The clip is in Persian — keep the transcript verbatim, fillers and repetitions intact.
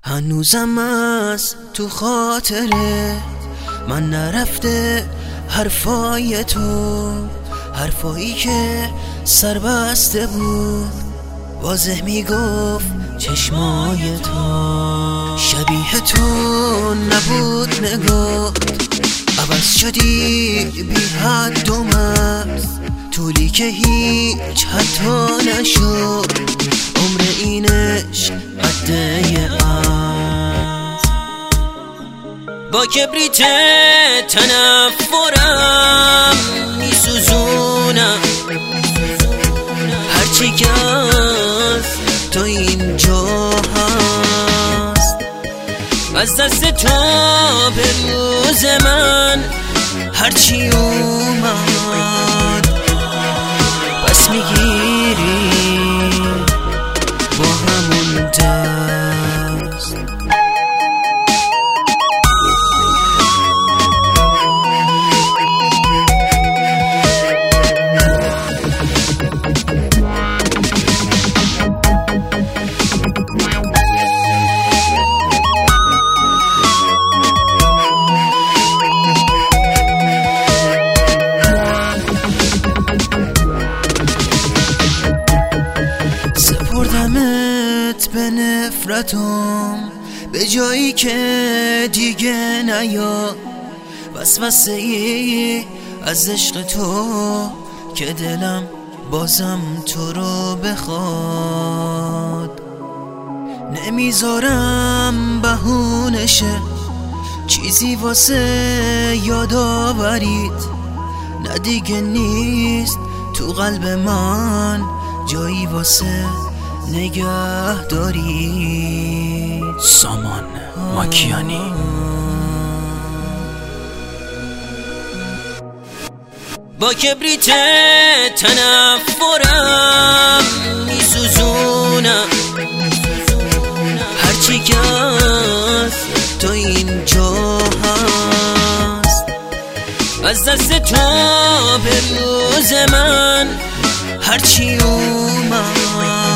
هنوزم از تو خاطره من نرفته حرفای تو، حرفایی که سر بسته بود واضح میگفت چشمای تو. شبیه تو نبود نگاه، عوض شدی بی حد و مرز، طولی که هیچ حتی نشد عمر اینش قده از. با کبریت تنفرم میسوزونم هرچی که از تو اینجا هست. از دست تو به روز من هرچی اومد پس میگیری با همون دست. سپردمت به نفرتم به جایی که دیگه نیا، وسوسه ای از عشق تو که دلم بازم تو رو بخواد. نمیذارم بهونه شه چیزی واسه یادآوریت، نه دیگه نیست تو قلب من جایی واسه نگه داری. سامان ماکیانی. با کبریت تنفرم میسوزونم هرچی که از تو اینجا هست. از دست تو به روز من هرچی اومد